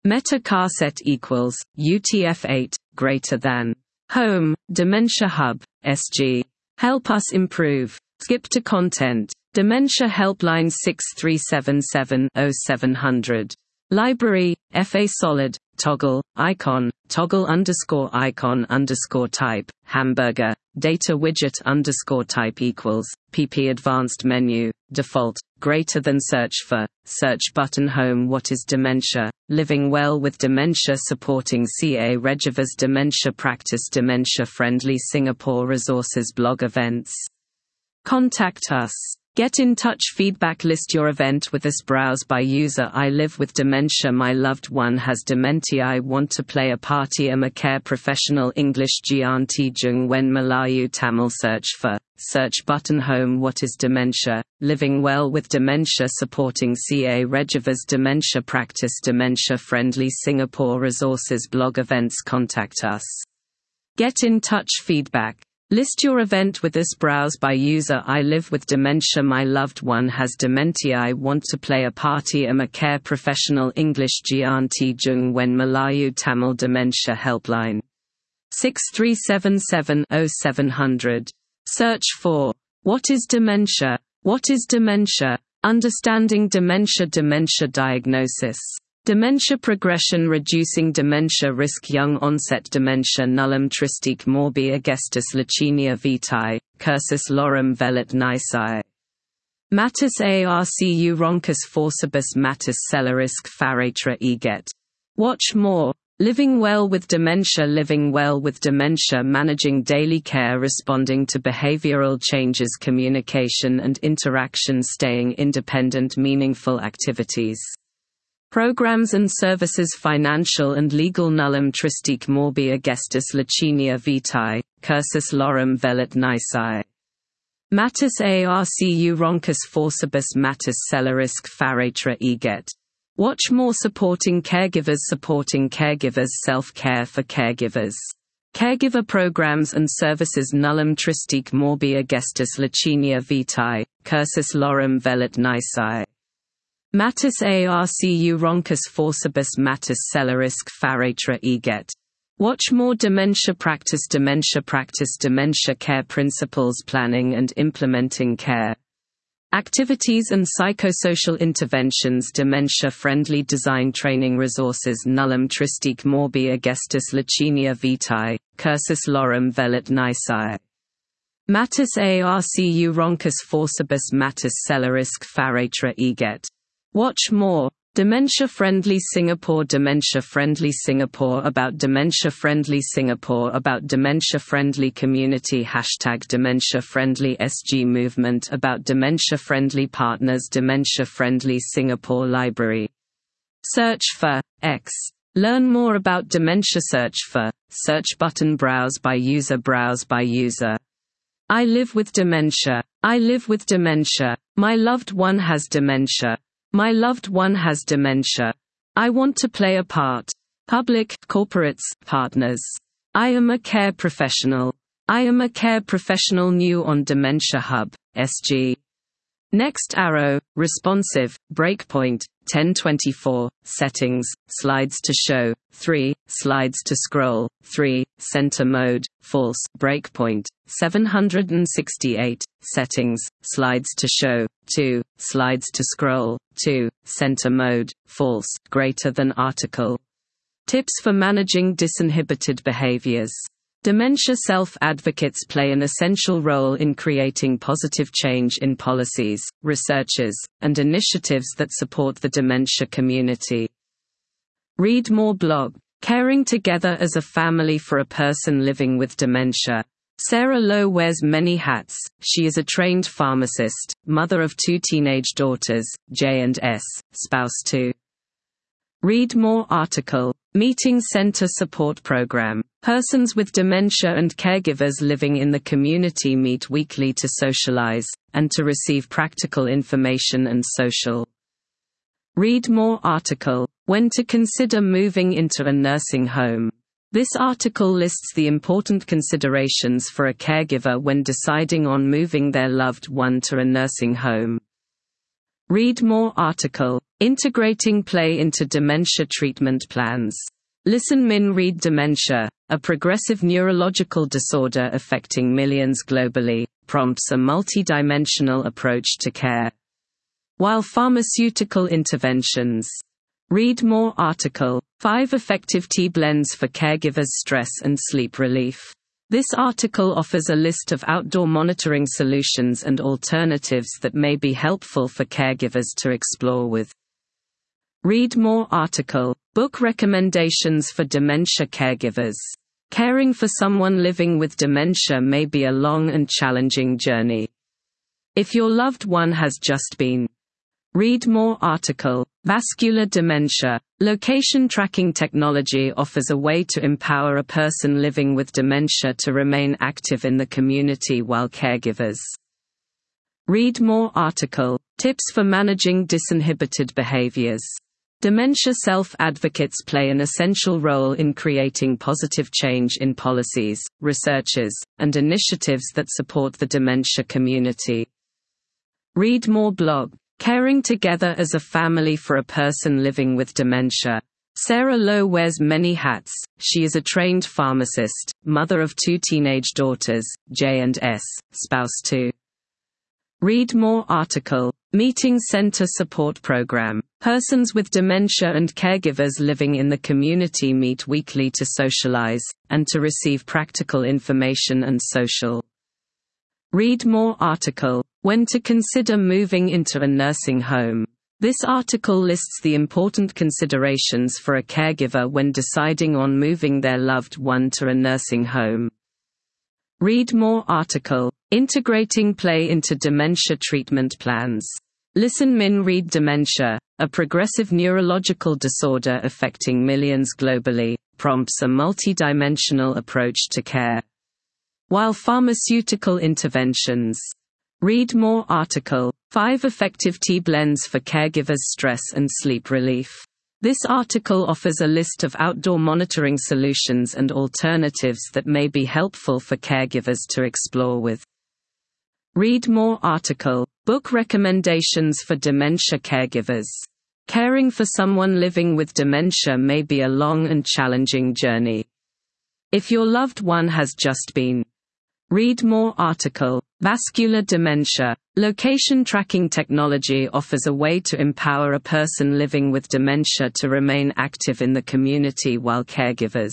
Meta Carset equals UTF-8 greater than Home Dementia Hub SG. Help us improve. Skip to content. Dementia Helpline 6377-0700. Library FA Solid toggle icon icon type hamburger data widget type equals pp advanced menu default greater than search button home. What is dementia? Living well with dementia, supporting CA Regivas dementia practice, dementia friendly Singapore resources, blog events. Contact us. Get in touch. Feedback. List your event with us. Browse by user. I live with dementia. My loved one has dementia. I want to play a party. Am a care professional. English Gianti Jung Wen Malayu Tamil. Search button home. What is dementia? Living well with dementia, supporting CA Regivas dementia practice, dementia friendly Singapore resources, blog events. Contact us. Get in touch. Feedback. List your event with us. Browse by user. I live with dementia. My loved one has dementia. I want to play a party. Am a care professional. English Gianti Jung Wen Malayu Tamil. Dementia Helpline 6377-0700. Search for What is dementia? What is dementia? Understanding dementia. Dementia diagnosis. Dementia progression, reducing dementia risk, young onset dementia, nullum tristique morbi agestis leucemia vitae, cursus lorem velit nisi. Matis arcu roncus forcibus matis celerisk faratra eget. Watch more. Living well with dementia. Living well with dementia, managing daily care, responding to behavioral changes, communication and interaction, staying independent, meaningful activities. Programs and services, financial and legal, nullum tristique morbi agestis leucemia vitae, cursus lorem velit nisi. Matis arcu roncus forcibus matis celerisk faratra eget. Watch more. Supporting caregivers, self-care for caregivers. Caregiver programs and services, nullum tristique morbi agestis leucemia vitae, cursus lorem velit nisi. Matis arcu roncus forcibus matis celerisk faratra eget. Watch more. Dementia practice, dementia care principles, planning and implementing care activities and psychosocial interventions, dementia-friendly design training resources, nullum tristique morbi agestis leucemia vitae, cursus lorem velit nisi. Matis arcu roncus forcibus matis celerisk faratra eget. Watch more. Dementia-friendly Singapore. Dementia-friendly Singapore, about dementia-friendly Singapore, about dementia-friendly community. #dementia-friendly SG movement, about dementia-friendly partners. Dementia-friendly Singapore Library. Search for X. Learn more about dementia. Search button. Browse by user. Browse by user. I live with dementia. I live with dementia. My loved one has dementia. My loved one has dementia. I want to play a part. Public, corporates, partners. I am a care professional. I am a care professional. New on Dementia Hub, SG. Next arrow, responsive, breakpoint, 1024, settings, slides to show, 3, slides to scroll, 3, center mode, false, breakpoint, 768, settings, slides to show, 2, slides to scroll, 2, center mode, false, greater than article. Tips for managing disinhibited behaviors. Dementia self-advocates play an essential role in creating positive change in policies, researches, and initiatives that support the dementia community. Read more blog. Caring Together as a Family for a Person Living with Dementia. Sarah Lowe wears many hats. She is a trained pharmacist, mother of 2 teenage daughters, J and S, spouse to. Read more article. Meeting Center Support Program. Persons with dementia and caregivers living in the community meet weekly to socialize, and to receive practical information and social. Read more article. When to consider moving into a nursing home. This article lists the important considerations for a caregiver when deciding on moving their loved one to a nursing home. Read more article, Integrating Play into Dementia Treatment Plans. Listen Min Read Dementia, a progressive neurological disorder affecting millions globally, prompts a multidimensional approach to care. While pharmaceutical interventions. Read more article, 5 Effective Tea Blends for Caregivers' Stress and Sleep Relief. This article offers a list of outdoor monitoring solutions and alternatives that may be helpful for caregivers to explore with. Read more article, Book Recommendations for Dementia Caregivers. Caring for someone living with dementia may be a long and challenging journey. If your loved one has just been. Read more article, Vascular Dementia. Location tracking technology offers a way to empower a person living with dementia to remain active in the community while caregivers. Read more article, Tips for Managing Disinhibited Behaviors. Dementia self-advocates play an essential role in creating positive change in policies, researches, and initiatives that support the dementia community. Read more blog, Caring Together as a Family for a Person Living with Dementia. Sarah Lowe wears many hats. She is a trained pharmacist, mother of 2 teenage daughters, J and S, spouse to. Read more article, Meeting Center Support Program. Persons with dementia and caregivers living in the community meet weekly to socialize, and to receive practical information and social. Read more article, When to Consider Moving into a Nursing Home. This article lists the important considerations for a caregiver when deciding on moving their loved one to a nursing home. Read more article, Integrating Play into Dementia Treatment Plans. Listen Min Read Dementia, a progressive neurological disorder affecting millions globally, prompts a multidimensional approach to care. While pharmaceutical interventions. Read more article, 5 Effective Tea Blends for Caregivers' Stress and Sleep Relief. This article offers a list of outdoor monitoring solutions and alternatives that may be helpful for caregivers to explore with. Read more article, Book Recommendations for Dementia Caregivers. Caring for someone living with dementia may be a long and challenging journey. If your loved one has just been. Read more article, Vascular Dementia. Location tracking technology offers a way to empower a person living with dementia to remain active in the community while caregivers.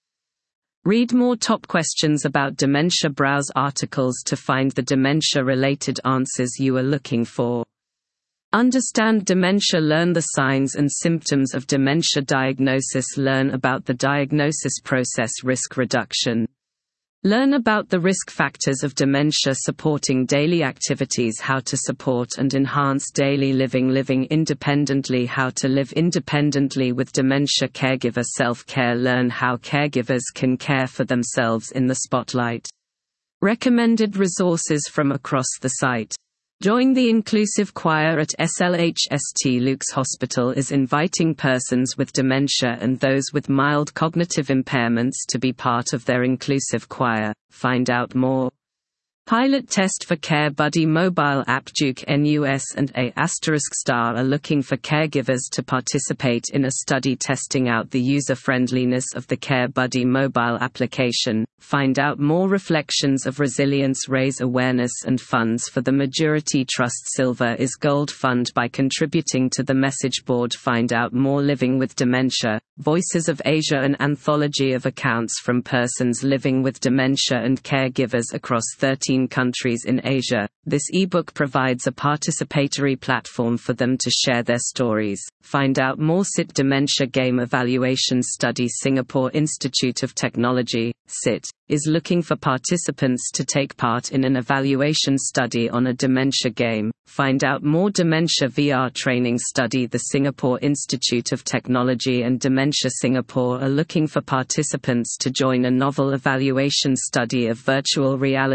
Read more top questions about dementia. Browse articles to find the dementia-related answers you are looking for. Understand dementia. Learn the signs and symptoms of dementia. Diagnosis. Learn about the diagnosis process. Risk reduction. Learn about the risk factors of dementia. Supporting daily activities. How to support and enhance daily living. Living independently. How to live independently with dementia. Caregiver self-care. Learn how caregivers can care for themselves in the spotlight. Recommended resources from across the site. Join the inclusive choir at SLHST. Luke's Hospital is inviting persons with dementia and those with mild cognitive impairments to be part of their inclusive choir. Find out more. Pilot test for Care Buddy mobile app. Duke NUS and A** are looking for caregivers to participate in a study testing out the user-friendliness of the Care Buddy mobile application. Find out more. Reflections of Resilience. Raise awareness and funds for the Majority Trust Silver is Gold Fund by contributing to the message board. Find out more. Living with Dementia. Voices of Asia, an anthology of accounts from persons living with dementia and caregivers across 13 countries in Asia. This ebook provides a participatory platform for them to share their stories. Find out more. SIT Dementia Game Evaluation Study. Singapore Institute of Technology, SIT, is looking for participants to take part in an evaluation study on a dementia game. Find out more. Dementia VR Training Study. The Singapore Institute of Technology and Dementia Singapore are looking for participants to join a novel evaluation study of virtual reality training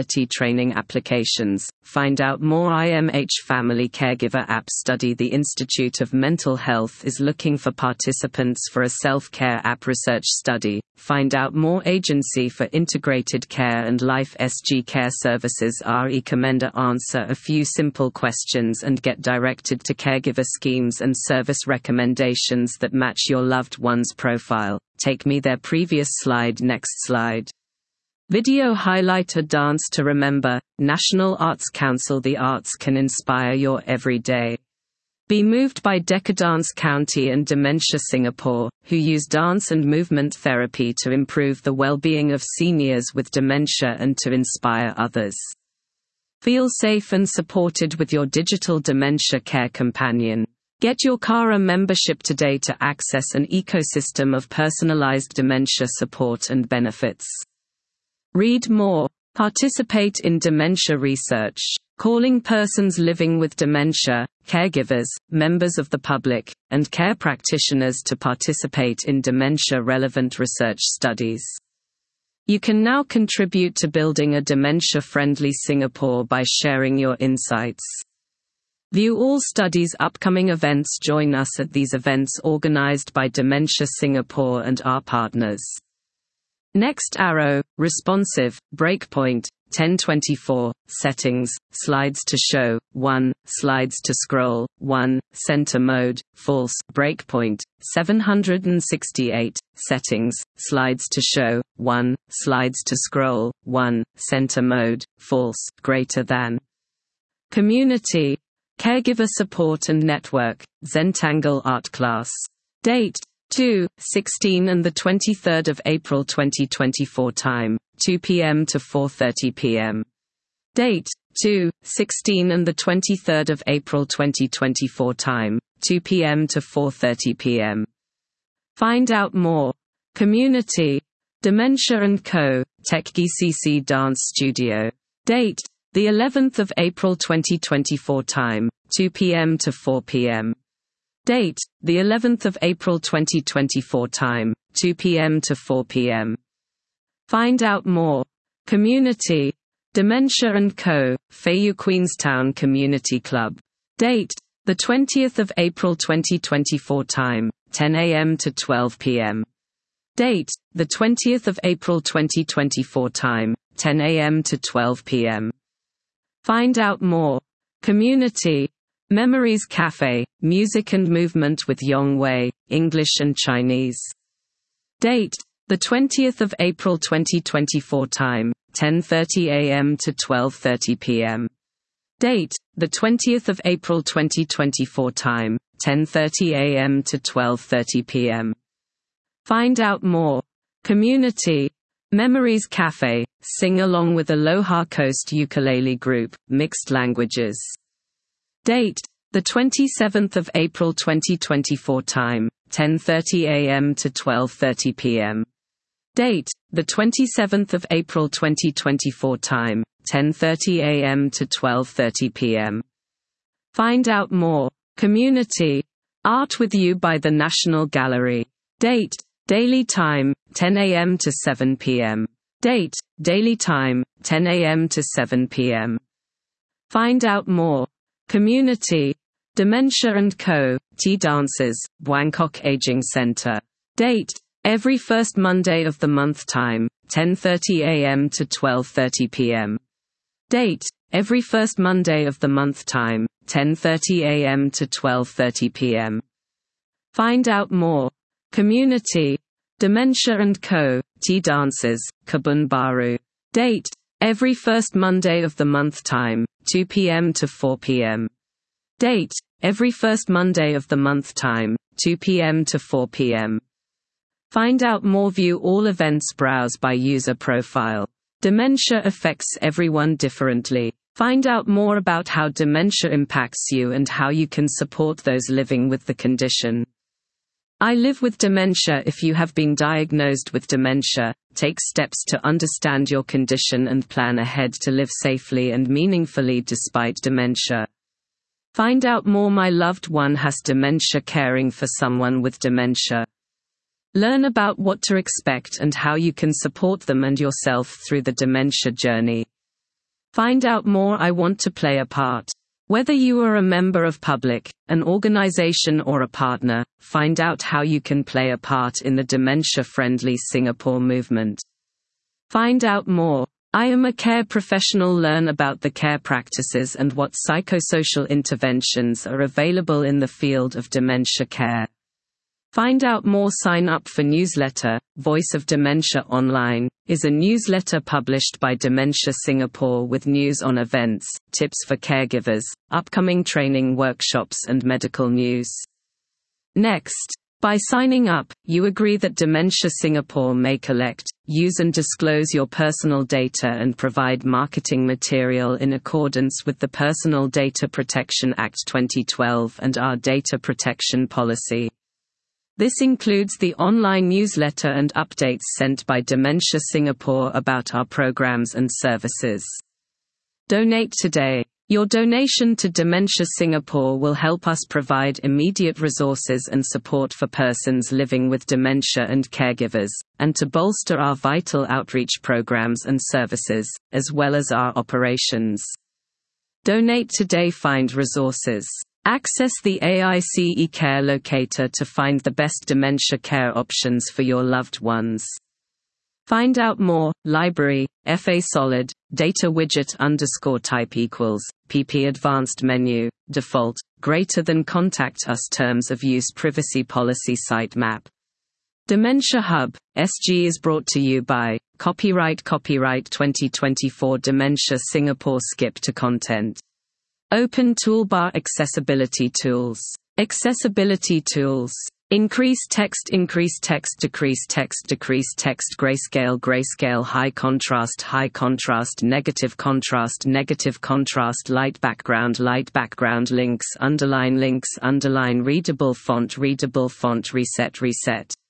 training applications. Find out more. IMH Family Caregiver App Study. The Institute of Mental Health is looking for participants for a self-care app research study. Find out more. Agency for Integrated Care and Life SG Care Services recommend answer a few simple questions and get directed to caregiver schemes and service recommendations that match your loved one's profile. Take me there. Previous slide. Next slide. Video highlight. A Dance to Remember, National Arts Council. The arts can inspire your everyday. Be moved by Decadence County and Dementia Singapore, who use dance and movement therapy to improve the well-being of seniors with dementia and to inspire others. Feel safe and supported with your digital dementia care companion. Get your Cara membership today to access an ecosystem of personalized dementia support and benefits. Read more. Participate in dementia research. Calling persons living with dementia, caregivers, members of the public, and care practitioners to participate in dementia-relevant research studies. You can now contribute to building a dementia-friendly Singapore by sharing your insights. View all studies' upcoming events. Join us at these events organized by Dementia Singapore and our partners. Next arrow, responsive, breakpoint, 1024, settings, slides to show, 1, slides to scroll, 1, center mode, false, breakpoint, 768, settings, slides to show, 1, slides to scroll, 1, center mode, false, greater than. Community, caregiver support and network, Zentangle art class. Date, 2/16 and 23 April 2024. Time, 2 p.m. to 4:30 p.m. Date, 2/16 and 23 April 2024. Time, 2 p.m. to 4:30 p.m. Find out more. Community, Dementia & Co., TechGCC Dance Studio. Date, the 11th of April 2024. Time, 2 p.m. to 4 p.m. Date, the 11th of April 2024. Time, 2 p.m. to 4 p.m. Find out more. Community, Dementia & Co., Fayou Queenstown Community Club. Date, the 20th of April 2024. Time, 10 a.m. to 12 p.m. Date, the 20th of April 2024. Time, 10 a.m. to 12 p.m. Find out more. Community, Memories Cafe, Music and Movement with Yong Wei, English and Chinese. Date, the 20th of April 2024. Time, 10:30 a.m. to 12:30 p.m. Date, the 20th of April 2024. Time, 10:30 a.m. to 12:30 p.m. Find out more. Community, Memories Cafe, sing along with Aloha Coast Ukulele Group, Mixed Languages. Date, the 27th of April 2024. Time, 10:30 a.m. to 12:30 p.m. Date, the 27th of April 2024. Time, 10:30 a.m. to 12:30 p.m. Find out more. Community, Art with You by the National Gallery. Date, daily time, 10 a.m. to 7 p.m. Date, daily time, 10 a.m. to 7 p.m. Find out more. Community, Dementia & Co., Tea Dances, Bangkok Aging Center. Date, every first Monday of the month. Time, 10:30 a.m. to 12:30 p.m. Date, every first Monday of the month. Time, 10:30 a.m. to 12:30 p.m. Find out more. Community, Dementia & Co., Tea Dances, Kebun Baru. Date, every first Monday of the month. Time, 2 p.m. to 4 p.m. Date, every first Monday of the month. Time, 2 p.m. to 4 p.m. Find out more. View all events. Browse by user profile. Dementia affects everyone differently. Find out more about how dementia impacts you and how you can support those living with the condition. I live with dementia. If you have been diagnosed with dementia, take steps to understand your condition and plan ahead to live safely and meaningfully despite dementia. Find out more. My loved one has dementia. Caring for someone with dementia. Learn about what to expect and how you can support them and yourself through the dementia journey. Find out more. I want to play a part. Whether you are a member of public, an organization or a partner, find out how you can play a part in the dementia-friendly Singapore movement. Find out more. I am a care professional. Learn about the care practices and what psychosocial interventions are available in the field of dementia care. Find out more. Sign up for newsletter. Voice of Dementia Online is a newsletter published by Dementia Singapore with news on events, tips for caregivers, upcoming training workshops and medical news. Next, by signing up, you agree that Dementia Singapore may collect, use and disclose your personal data and provide marketing material in accordance with the Personal Data Protection Act 2012 and our data protection policy. This includes the online newsletter and updates sent by Dementia Singapore about our programs and services. Donate today. Your donation to Dementia Singapore will help us provide immediate resources and support for persons living with dementia and caregivers, and to bolster our vital outreach programs and services, as well as our operations. Donate today. Find resources. Access the AICE Care Locator to find the best dementia care options for your loved ones. Find out more. Library, FA Solid, Data Widget _type equals, PP Advanced Menu, Default, greater than Contact Us Terms of Use Privacy Policy Sitemap. Dementia Hub, SG is brought to you by Copyright 2024 Dementia Singapore. Skip to content. Open Toolbar. Accessibility tools. Accessibility tools. Increase text, decrease text, decrease text, grayscale, high contrast, negative contrast, light background, links, underline, readable font, reset.